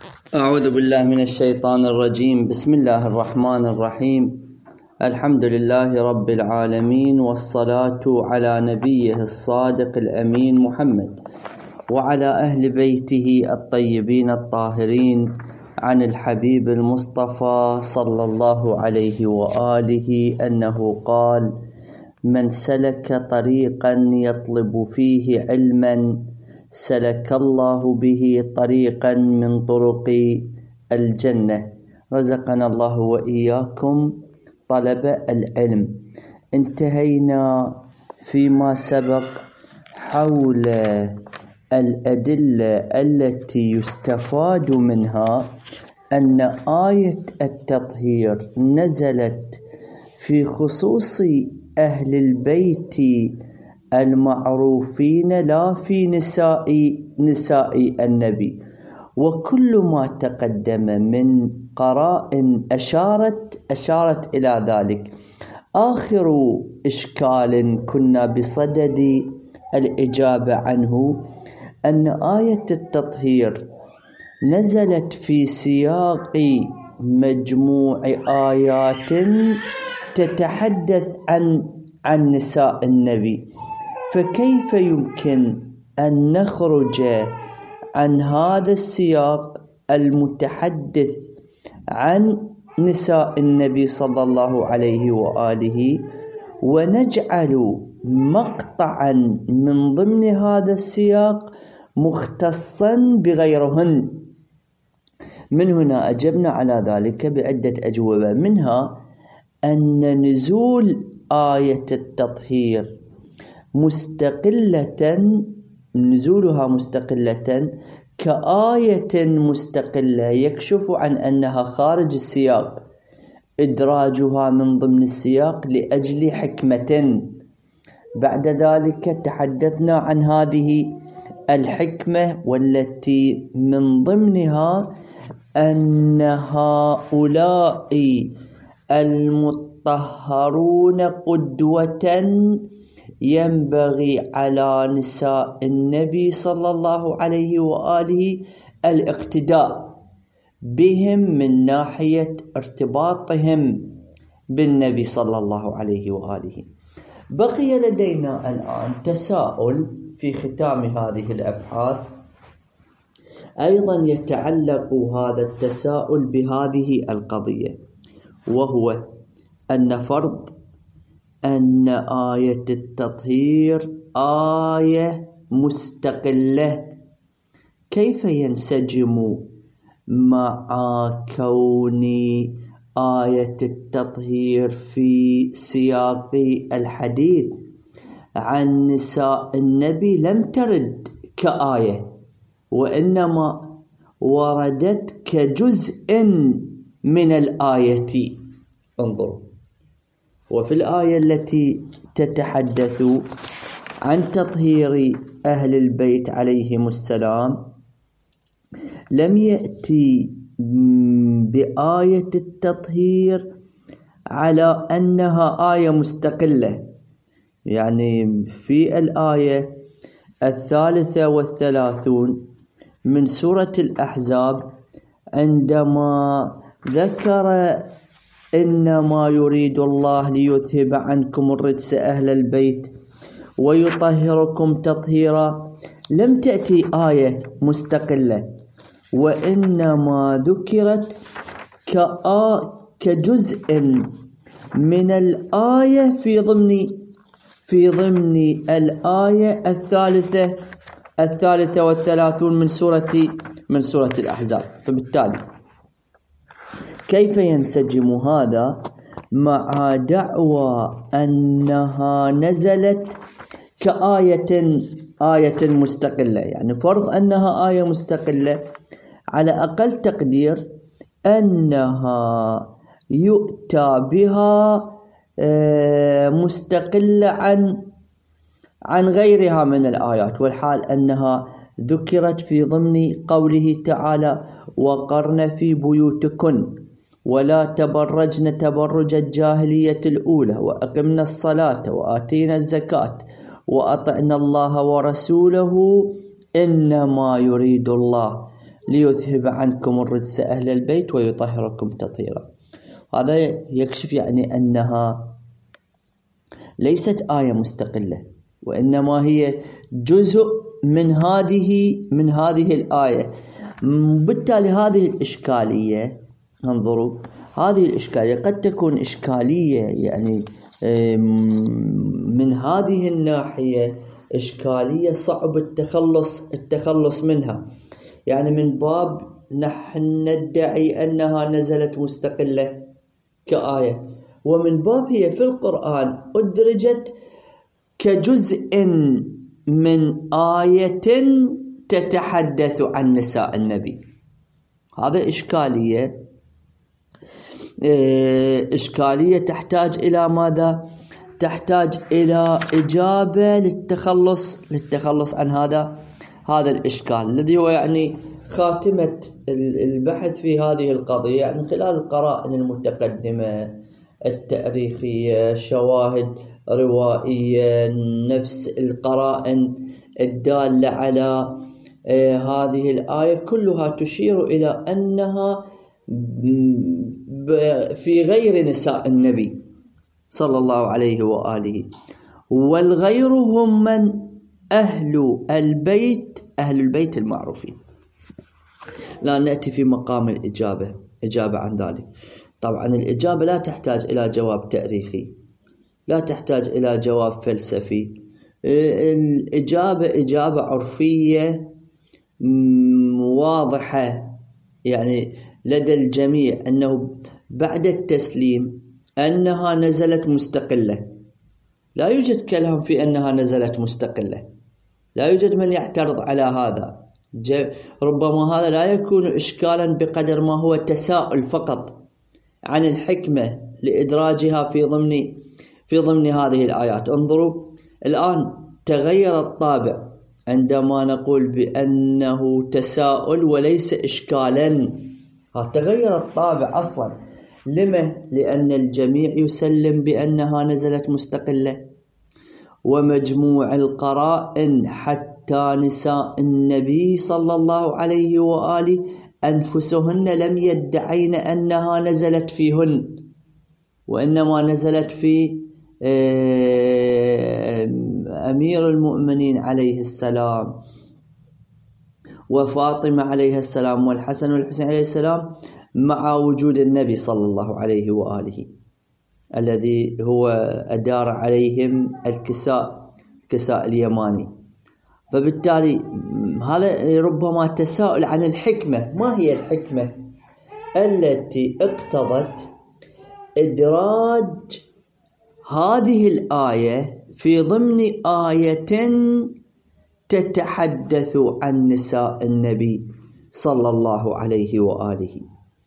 أعوذ بالله من الشيطان الرجيم. بسم الله الرحمن الرحيم. الحمد لله رب العالمين، والصلاة على نبيه الصادق الأمين محمد وعلى أهل بيته الطيبين الطاهرين، عن الحبيب المصطفى صلى الله عليه وآله أنه قال: من سلك طريقا يطلب فيه علما سلك الله به طريقا من طرق الجنة. رزقنا الله وإياكم طلب العلم. انتهينا فيما سبق حول الأدلة التي يستفاد منها أن آية التطهير نزلت في خصوص أهل البيت المعروفين، لا في نساء النبي، وكل ما تقدم من قرائن أشارت إلى ذلك. آخر إشكال كنا بصدد الإجابة عنه أن آية التطهير نزلت في سياق مجموع آيات تتحدث عن نساء النبي، فكيف يمكن أن نخرج عن هذا السياق المتحدث عن نساء النبي صلى الله عليه وآله ونجعل مقطعا من ضمن هذا السياق مختصا بغيرهن؟ من هنا أجبنا على ذلك بعدة أجوبة، منها أن نزول آية التطهير نزولها مستقلة كآية مستقلة يكشف عن أنها خارج السياق، إدراجها من ضمن السياق لأجل حكمة. بعد ذلك تحدثنا عن هذه الحكمة، والتي من ضمنها أن هؤلاء المطهرون قدوة ينبغي على نساء النبي صلى الله عليه وآله الاقتداء بهم من ناحية ارتباطهم بالنبي صلى الله عليه وآله. بقي لدينا الآن تساؤل في ختام هذه الأبحاث، أيضا يتعلق هذا التساؤل بهذه القضية، وهو أن فرض أن آية التطهير آية مستقلة كيف ينسجم مع كون آية التطهير في سياق الحديث عن نساء النبي لم ترد كآية، وإنما وردت كجزء من الآية. انظروا، وفي الآية التي تتحدث عن تطهير أهل البيت عليهم السلام لم يأتي بآية التطهير على أنها آية مستقلة. يعني في الآية 33 من سورة الأحزاب عندما ذكر إنما يريد الله ليذهب عنكم الرجس أهل البيت ويطهركم تطهيرا، لم تأتي آية مستقلة، وإنما ذكرت كجزء من الآية في ضمن الآية 33 من سورة الأحزاب. فبالتالي كيف ينسجم هذا مع دعوى أنها نزلت كآية مستقلة؟ يعني فرض أنها آية مستقلة، على أقل تقدير أنها يؤتى بها مستقلة عن غيرها من الآيات، والحال أنها ذكرت في ضمن قوله تعالى: وقرن في بيوتكن ولا تبرجن تبرج الجاهلية الأولى وأقمنا الصلاة وآتينا الزكاة وأطعنا الله ورسوله إنما يريد الله ليذهب عنكم الرجس أهل البيت ويطهركم تطهيرا. هذا يكشف يعني أنها ليست آية مستقلة، وإنما هي جزء من هذه الآية. بالتالي هذه الإشكالية، انظروا، هذه الإشكالية قد تكون إشكالية يعني من هذه الناحية إشكالية صعب التخلص منها، يعني من باب نحن ندعي أنها نزلت مستقلة كآية، ومن باب هي في القرآن أدرجت كجزء من آية تتحدث عن نساء النبي. هذا إشكالية تحتاج إلى ماذا؟ تحتاج إلى إجابة للتخلص عن هذا الإشكال الذي هو يعني خاتمة البحث في هذه القضية، يعني خلال القرائن المتقدمة التاريخية، شواهد روائية، نفس القرائن الدالة على هذه الآية كلها تشير إلى أنها في غير نساء النبي صلى الله عليه وآله. والغير هم من أهل البيت المعروفين. لا نأتي في مقام إجابة عن ذلك. طبعا الإجابة لا تحتاج إلى جواب تاريخي، لا تحتاج إلى جواب فلسفي. الإجابة إجابة عرفية واضحة يعني لدى الجميع أنه بعد التسليم أنها نزلت مستقلة. لا يوجد كلام في أنها نزلت مستقلة، لا يوجد من يعترض على هذا. ربما هذا لا يكون إشكالا بقدر ما هو تساؤل فقط عن الحكمة لإدراجها في ضمن هذه الآيات. انظروا الآن تغير الطابع عندما نقول بأنه تساؤل وليس إشكالا. تغير الطابع أصلا. لما؟ لأن الجميع يسلم بأنها نزلت مستقلة، ومجموع القرائن حتى نساء النبي صلى الله عليه وآله أنفسهن لم يدعين أنها نزلت فيهن، وإنما نزلت في أمير المؤمنين عليه السلام وفاطمة عليه السلام والحسن والحسين عليه السلام، مع وجود النبي صلى الله عليه وآله الذي هو أدار عليهم الكساء اليماني. فبالتالي هذا ربما تساؤل عن الحكمة. ما هي الحكمة التي اقتضت إدراج هذه الآية في ضمن آية تتحدث عن نساء النبي صلى الله عليه وآله؟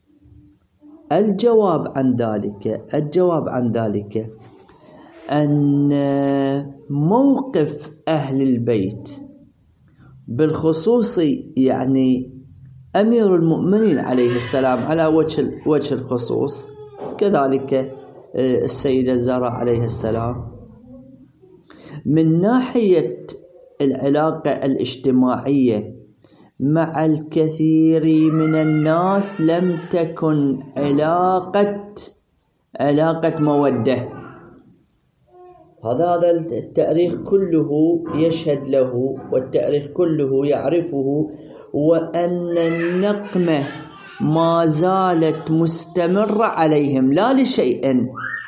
الجواب عن ذلك أن موقف أهل البيت بالخصوص يعني أمير المؤمنين عليه السلام على وجه الخصوص، كذلك السيدة الزهراء عليه السلام، من ناحية العلاقة الاجتماعية مع الكثير من الناس لم تكن علاقة مودة. هذا التاريخ كله يشهد له، والتاريخ كله يعرفه، وأن النقمة ما زالت مستمرة عليهم، لا لشيء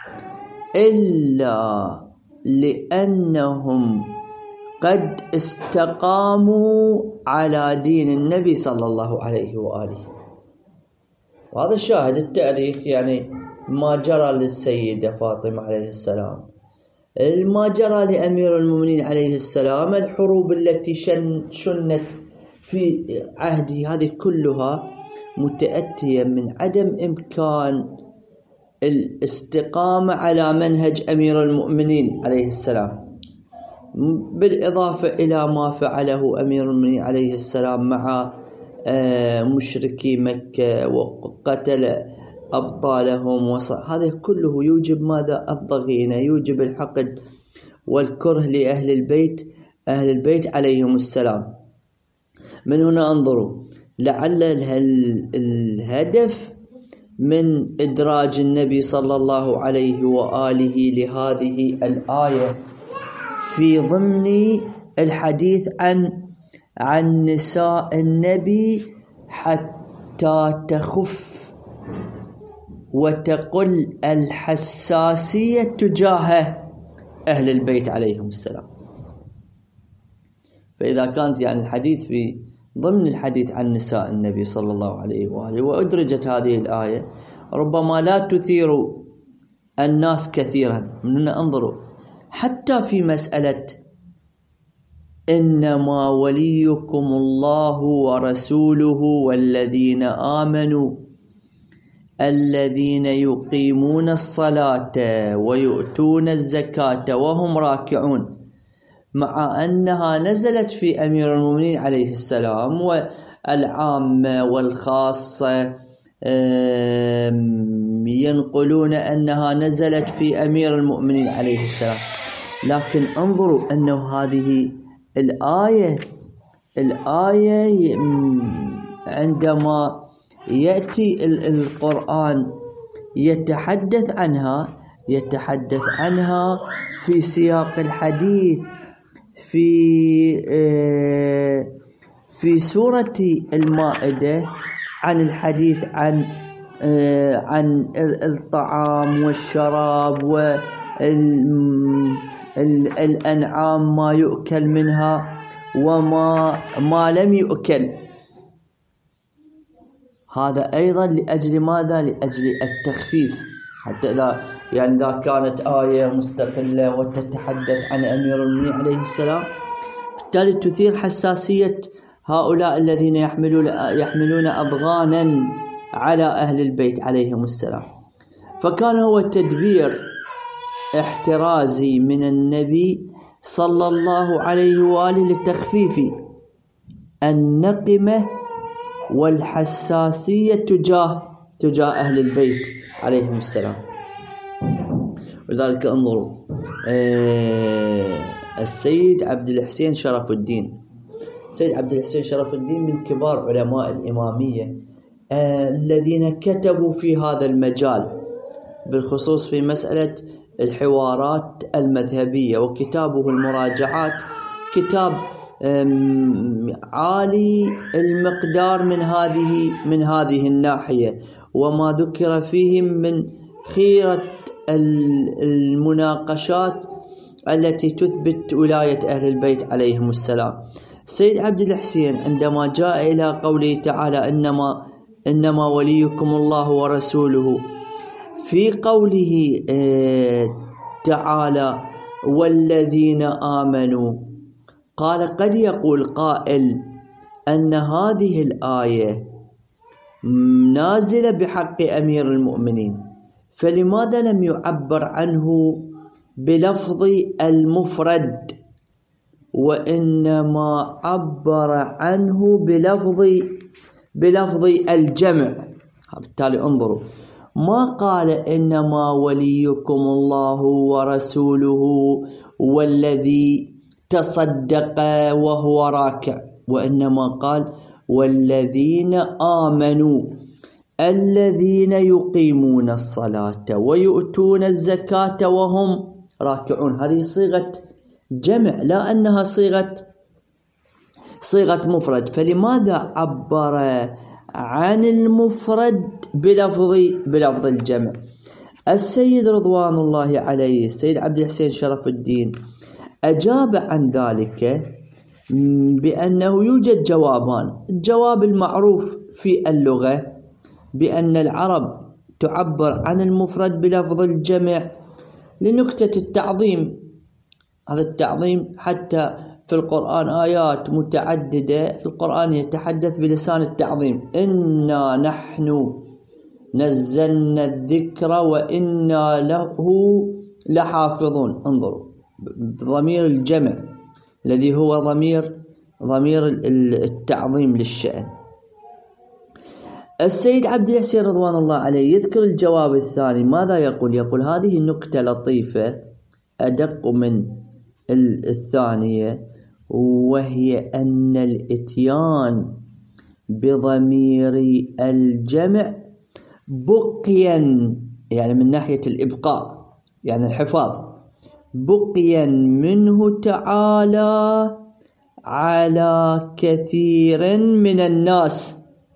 إلا لأنهم قد استقاموا على دين النبي صلى الله عليه وآله. وهذا شاهد التاريخ، يعني ما جرى للسيدة فاطمة عليه السلام، ما جرى لأمير المؤمنين عليه السلام، الحروب التي شنت في عهده، هذه كلها متأتية من عدم إمكان الاستقامة على منهج أمير المؤمنين عليه السلام، بالإضافة إلى ما فعله أمير المؤمنين عليه السلام مع مشركي مكة وقتل أبطالهم. هذا كله يوجب ماذا؟ الضغينة، يوجب الحقد والكره لأهل البيت عليهم السلام. من هنا انظروا لعل الهدف من إدراج النبي صلى الله عليه وآله لهذه الآية في ضمن الحديث عن نساء النبي حتى تخف وتقل الحساسية تجاه أهل البيت عليهم السلام. فإذا كانت يعني الحديث في ضمن الحديث عن نساء النبي صلى الله عليه وآله وأدرجت هذه الآية ربما لا تثير الناس كثيرا. من هنا انظروا حتى في مسألة إنما وليكم الله ورسوله والذين آمنوا الذين يقيمون الصلاة ويؤتون الزكاة وهم راكعون، مع أنها نزلت في أمير المؤمنين عليه السلام، والعامة والخاصة ينقلون أنها نزلت في أمير المؤمنين عليه السلام. لكن انظروا أنه هذه الآية عندما يأتي القرآن يتحدث عنها في سياق الحديث في سورة المائدة عن الحديث عن الطعام والشراب والأنعام ما يؤكل منها وما لم يؤكل. هذا أيضا لأجل ماذا؟ لأجل التخفيف، حتى إذا كانت آية مستقلة وتتحدث عن أمير المؤمنين عليه السلام بالتالي تثير حساسية هؤلاء الذين يحملون أضغانا على أهل البيت عليهم السلام. فكان هو تدبير احترازي من النبي صلى الله عليه وآله لتخفيف النقمة والحساسية تجاه أهل البيت عليهم السلام. ولذلك انظروا السيد عبد الحسين شرف الدين، سيد عبد الحسين شرف الدين من كبار علماء الإمامية الذين كتبوا في هذا المجال بالخصوص في مسألة الحوارات المذهبية، وكتابه المراجعات كتاب عالي المقدار من هذه الناحية، وما ذكر فيه من خيرة المناقشات التي تثبت ولاية أهل البيت عليهم السلام. سيد عبد الحسين عندما جاء إلى قوله تعالى إنما وليكم الله ورسوله، في قوله تعالى والذين آمنوا، قال قد يقول قائل أن هذه الآية نازلة بحق أمير المؤمنين، فلماذا لم يعبر عنه بلفظ المفرد وإنما عبر عنه بلفظ الجمع؟ بالتالي انظروا، ما قال إنما وليكم الله ورسوله والذي تصدق وهو راكع، وإنما قال والذين آمنوا الذين يقيمون الصلاة ويؤتون الزكاة وهم راكعون. هذه صيغة جمع لا أنها صيغة مفرد، فلماذا عبر عن المفرد بلفظ الجمع؟ السيد رضوان الله عليه السيد عبد الحسين شرف الدين أجاب عن ذلك بأنه يوجد جوابان. الجواب المعروف في اللغة بأن العرب تعبر عن المفرد بلفظ الجمع لنكتة التعظيم. هذا التعظيم حتى في القرآن آيات متعددة القرآن يتحدث بلسان التعظيم، إنا نحن نزلنا الذكر وإنا له لحافظون. انظروا ضمير الجمع الذي هو ضمير التعظيم للشأن. السيد عبد الحسين رضوان الله عليه يذكر الجواب الثاني. ماذا يقول؟ يقول هذه نكتة لطيفة أدق من الثانية، وهي أن الإتيان بضمير الجمع بقيا، يعني من ناحية الإبقاء يعني الحفاظ، بقيا منه تعالى على كثير من الناس.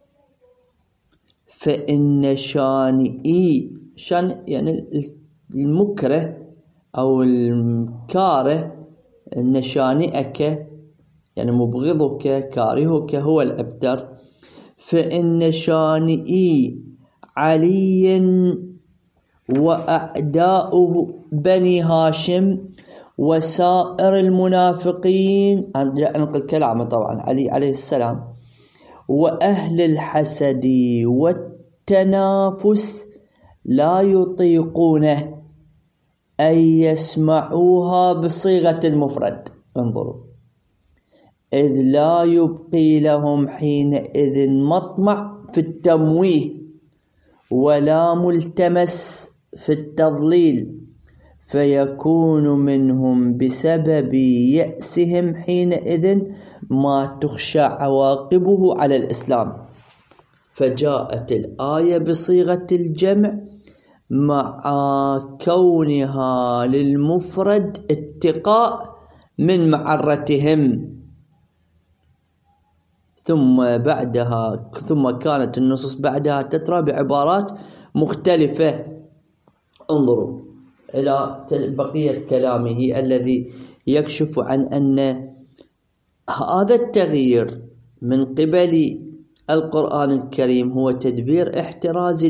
فإن شانئي، شان يعني المكره أو الكاره، إن شانئك يعني مبغضك كارهك هو الأبتر. فإن شانئي علي وأعداؤه بني هاشم وسائر المنافقين، نقل كلامه طبعا علي عليه السلام، وأهل الحسد والتنافس لا يطيقونه أن يسمعوها بصيغة المفرد. انظروا، إذ لا يبقي لهم حينئذ مطمع في التمويه ولا ملتمس في التضليل، فيكون منهم بسبب يأسهم حينئذ ما تخشى عواقبه على الإسلام. فجاءت الآية بصيغة الجمع مع كونها للمفرد اتقاء من معرتهم. ثم كانت النصوص بعدها تترى بعبارات مختلفة. انظروا إلى بقية كلامه الذي يكشف عن أن هذا التغيير من قبل القرآن الكريم هو تدبير احترازي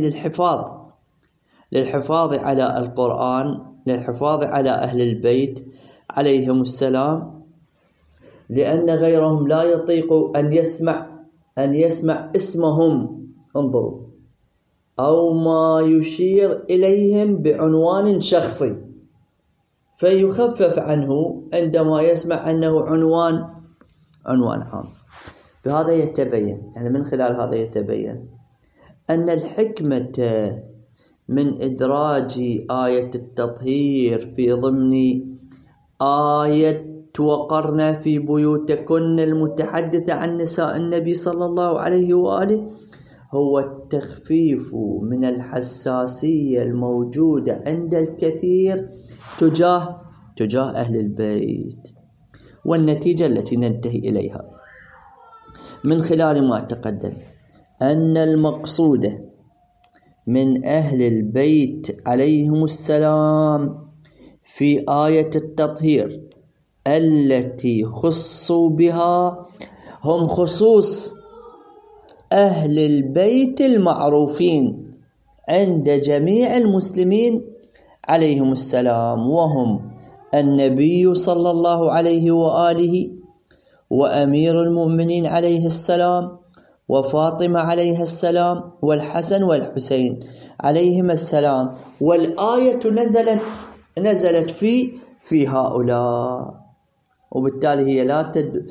للحفاظ على القرآن، للحفاظ على أهل البيت عليهم السلام، لأن غيرهم لا يطيق أن يسمع اسمهم. انظروا، أو ما يشير إليهم بعنوان شخصي، فيخفف عنه عندما يسمع أنه عنوان عام. بهذا يتبين، يعني من خلال هذا يتبين أن الحكمة من إدراج آية التطهير في ضمن آية وقرن في بيوتكن المتحدثة عن نساء النبي صلى الله عليه وآله هو التخفيف من الحساسية الموجودة عند الكثير تجاه أهل البيت. والنتيجة التي ننتهي إليها من خلال ما تقدم أن المقصود من أهل البيت عليهم السلام في آية التطهير التي خصوا بها هم خصوص أهل البيت المعروفين عند جميع المسلمين عليهم السلام، وهم النبي صلى الله عليه وآله، وأمير المؤمنين عليه السلام، وفاطمة عليه السلام، والحسن والحسين عليهم السلام. والآية نزلت في هؤلاء، وبالتالي هي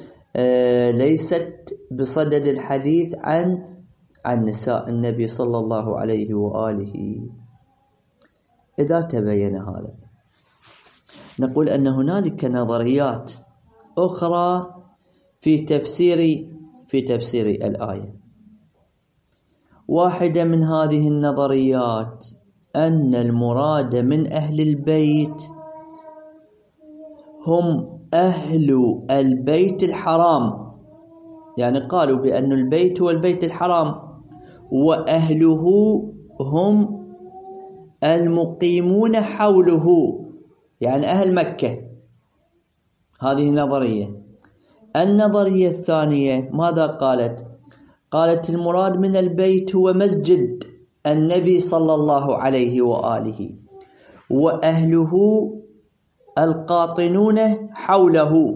ليست بصدد الحديث عن نساء النبي صلى الله عليه وآله. إذا تبين هذا نقول أن هنالك نظريات أخرى في تفسير الآية. واحدة من هذه النظريات أن المراد من أهل البيت هم أهل البيت الحرام، يعني قالوا بأن البيت هو البيت الحرام، وأهله هم المقيمون حوله، يعني أهل مكة. هذه نظرية. النظرية الثانية ماذا قالت المراد من البيت هو مسجد النبي صلى الله عليه وآله، وأهله القاطنون حوله،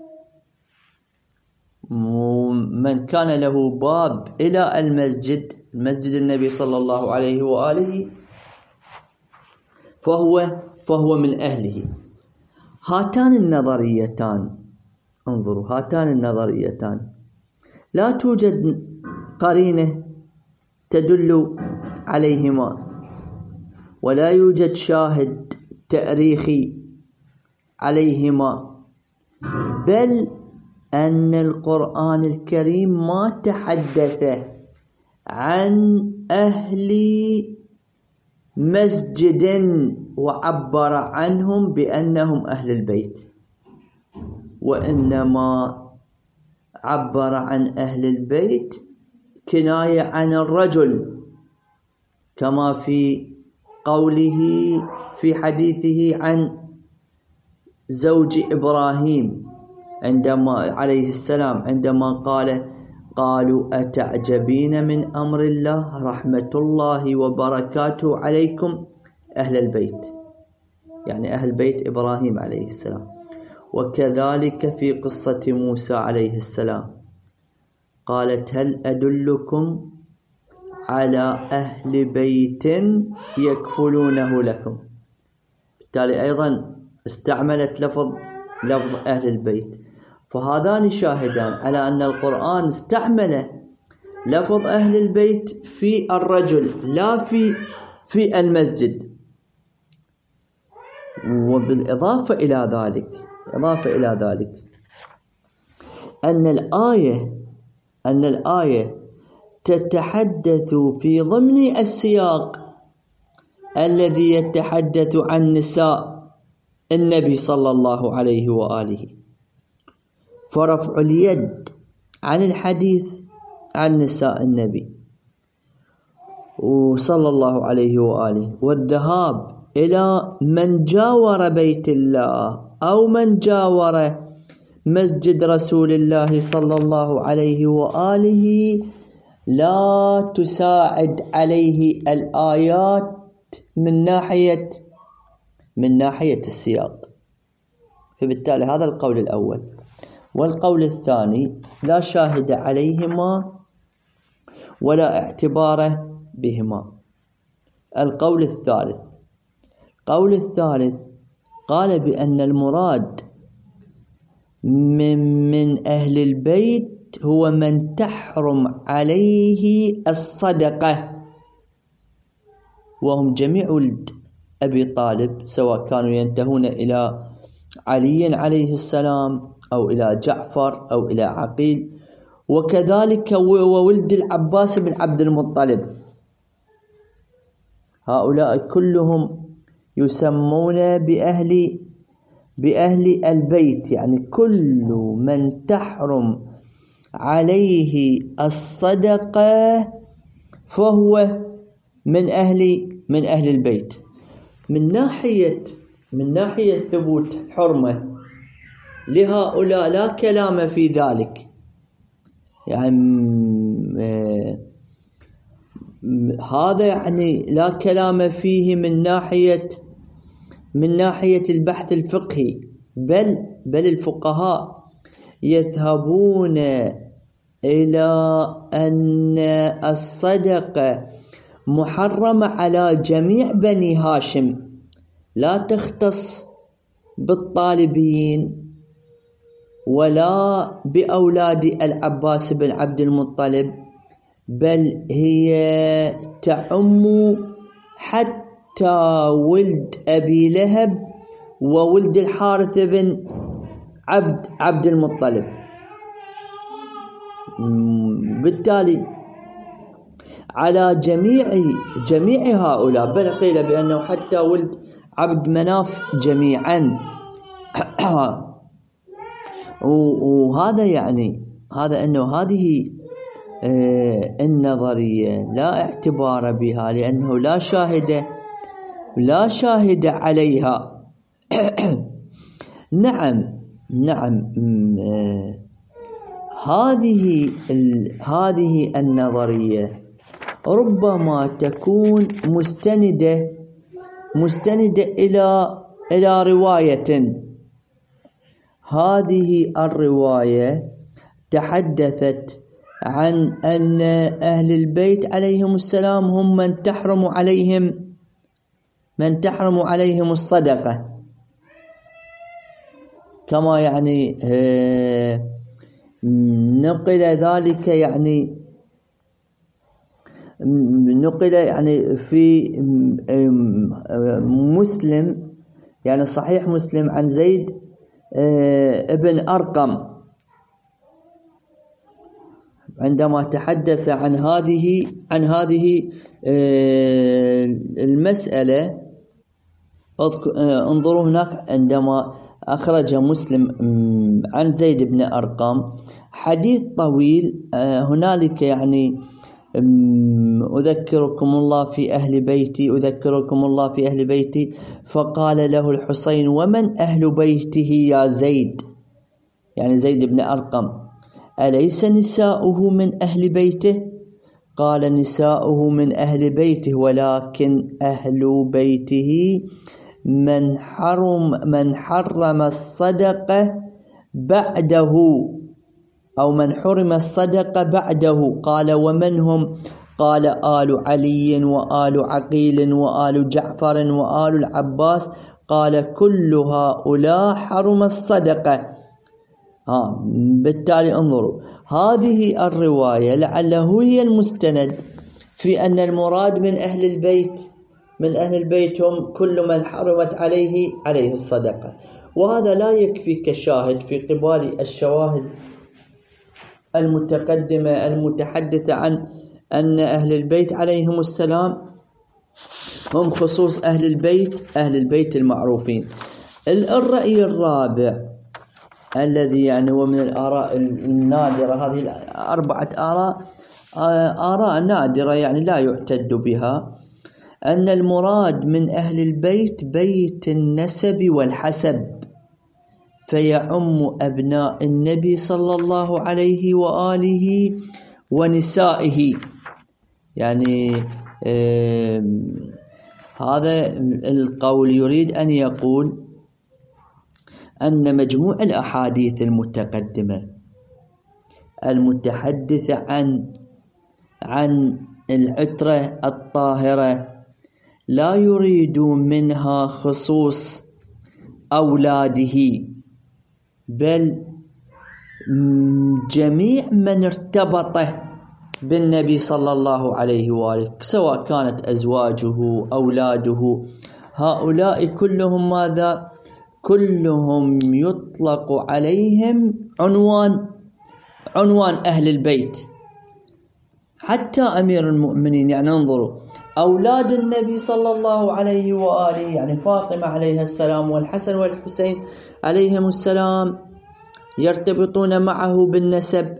من كان له باب إلى المسجد النبي صلى الله عليه وآله فهو من أهله. هاتان النظريتان، انظروا، هاتان النظريتان لا توجد قرينة تدل عليهما، ولا يوجد شاهد تاريخي عليهما، بل أن القرآن الكريم ما تحدث عن أهل مسجد وعبر عنهم بأنهم أهل البيت، وإنما عبر عن أهل البيت كناية عن الرجل، كما في قوله في حديثه عن زوج إبراهيم عندما عليه السلام عندما قالوا أتعجبين من أمر الله رحمة الله وبركاته عليكم أهل البيت، يعني أهل بيت إبراهيم عليه السلام. وكذلك في قصة موسى عليه السلام قالت هل أدلكم على أهل بيت يكفلونه لكم. بالتالي أيضا استعملت لفظ أهل البيت. فهذان شاهدان على أن القرآن استعمل لفظ أهل البيت في الرجل لا في المسجد. وبالإضافة إلى ذلك أن الآية تتحدث في ضمن السياق الذي يتحدث عن نساء النبي صلى الله عليه وآله، فرفع اليد عن الحديث عن نساء النبي صلى الله عليه وآله والذهاب إلى من جاور بيت الله أو من جاور مسجد رسول الله صلى الله عليه وآله لا تساعد عليه الآيات من ناحية السياق. فبالتالي هذا القول الأول. والقول الثاني لا شاهد عليهما ولا اعتبار بهما. القول الثالث قال بأن المراد من أهل البيت هو من تحرم عليه الصدقة، وهم جميع ولد أبي طالب، سواء كانوا ينتهون إلى علي عليه السلام أو إلى جعفر أو إلى عقيل، وكذلك وولد العباس بن عبد المطلب. هؤلاء كلهم يسمون بأهل البيت، يعني كل من تحرم عليه الصدقة فهو من أهل البيت. من ناحية ثبوت حرمة لهؤلاء لا كلام في ذلك، يعني هذا يعني لا كلام فيه من ناحية البحث الفقهي، بل الفقهاء يذهبون إلى أن الصدقة محرمة على جميع بني هاشم، لا تختص بالطالبين ولا بأولاد العباس بن عبد المطلب، بل هي تعم حتى ولد أبي لهب وولد الحارث بن عبد المطلب. بالتالي على جميع هؤلاء، بل قيل بأنه حتى ولد عبد مناف جميعا. وهذا يعني أنه هذه النظرية لا اعتبار بها، لأنه لا شاهد عليها. نعم هذه النظرية ربما تكون مستندة إلى رواية. هذه الرواية تحدثت عن أن أهل البيت عليهم السلام هم من تحرم عليهم الصدقة، كما يعني نقل ذلك، يعني في مسلم، يعني صحيح مسلم، عن زيد ابن أرقم عندما تحدث عن هذه المسألة. انظروا هناك عندما أخرج مسلم عن زيد بن أرقم حديث طويل، هنالك يعني أذكركم الله في أهل بيتي، فقال له الحسين: ومن أهل بيته يا زيد؟ يعني زيد بن أرقم: أليس نساؤه من أهل بيته؟ قال: نساؤه من أهل بيته، ولكن أهل بيته من حرم الصدقة بعده، أو من حرم الصدقة بعده. قال: ومن هم؟ قال: آل علي وآل عقيل وآل جعفر وآل العباس. قال: كل هؤلاء حرم الصدقة. بالتالي انظروا، هذه الرواية لعله هي المستند في أن المراد من أهل البيت هم كل من حرمت عليه الصدقة. وهذا لا يكفي كشاهد في قبال الشواهد المتقدمة المتحدثة عن أن أهل البيت عليهم السلام هم خصوص أهل البيت المعروفين. الرأي الرابع الذي يعني هو من الآراء النادرة، هذه 4 آراء نادرة يعني لا يعتد بها، أن المراد من أهل البيت بيت النسب والحسب، فيعم أبناء النبي صلى الله عليه وآله ونسائه. يعني هذا القول يريد أن يقول أن مجموع الأحاديث المتقدمة المتحدثة عن العترة الطاهرة لا يريد منها خصوص أولاده، بل جميع من ارتبط بالنبي صلى الله عليه وآله، سواء كانت أزواجه أولاده، هؤلاء كلهم ماذا؟ كلهم يطلق عليهم عنوان أهل البيت. حتى أمير المؤمنين، يعني انظروا، أولاد النبي صلى الله عليه وآله، يعني فاطمة عليها السلام والحسن والحسين عليهم السلام، يرتبطون معه بالنسب،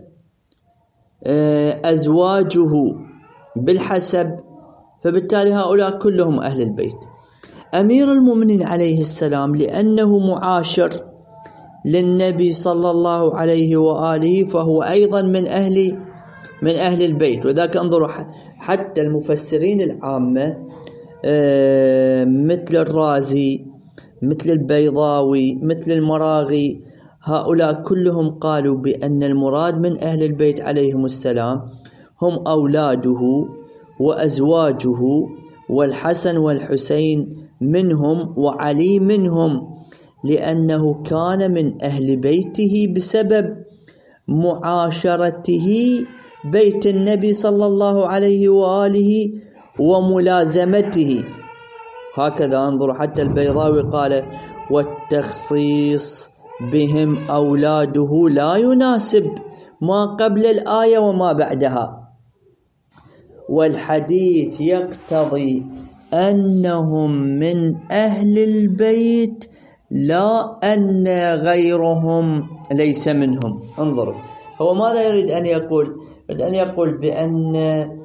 أزواجه بالحسب، فبالتالي هؤلاء كلهم أهل البيت. أمير المؤمنين عليه السلام لأنه معاشر للنبي صلى الله عليه وآله فهو أيضا من أهل البيت. وذاك انظروا حتى المفسرين العامة مثل الرازي، مثل البيضاوي، مثل المراغي، هؤلاء كلهم قالوا بأن المراد من أهل البيت عليهم السلام هم أولاده وأزواجه، والحسن والحسين منهم وعلي منهم، لأنه كان من أهل بيته بسبب معاشرته بيت النبي صلى الله عليه وآله وملازمته. هكذا انظروا حتى البيضاوي قال: والتخصيص بهم أولاده لا يناسب ما قبل الآية وما بعدها، والحديث يقتضي أنهم من أهل البيت لا أن غيرهم ليس منهم. انظروا، هو ماذا يريد أن يقول؟ يريد أن يقول بأن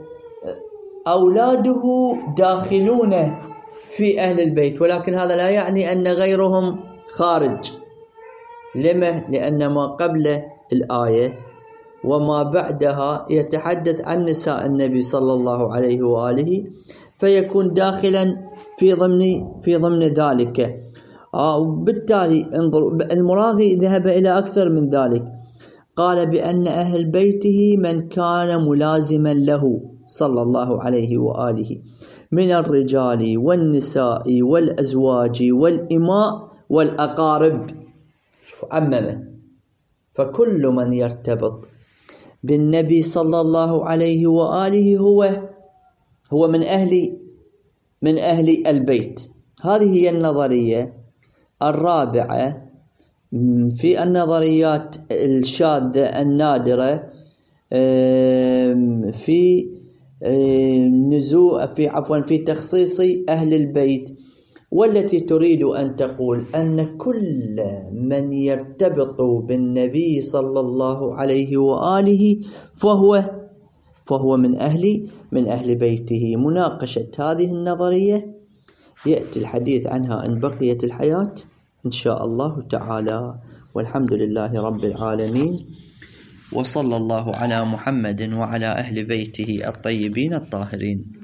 أولاده داخلون في أهل البيت، ولكن هذا لا يعني أن غيرهم خارج. لما؟ لأن ما قبل الآية وما بعدها يتحدث عن نساء النبي صلى الله عليه وآله، فيكون داخلا في ضمن ذلك. وبالتالي انظر، المراغي ذهب إلى أكثر من ذلك، قال بأن أهل بيته من كان ملازما له صلى الله عليه وآله من الرجال والنساء والأزواج والإماء والأقارب. عممه، فكل من يرتبط بالنبي صلى الله عليه وآله هو من أهل البيت. هذه هي النظرية الرابعة في النظريات الشاذة النادرة في تخصيص أهل البيت، والتي تريد أن تقول أن كل من يرتبط بالنبي صلى الله عليه وآله فهو من أهل بيته. مناقشة هذه النظرية يأتي الحديث عنها إن بقيت الحياة إن شاء الله تعالى. والحمد لله رب العالمين، وصلى الله على محمد وعلى أهل بيته الطيبين الطاهرين.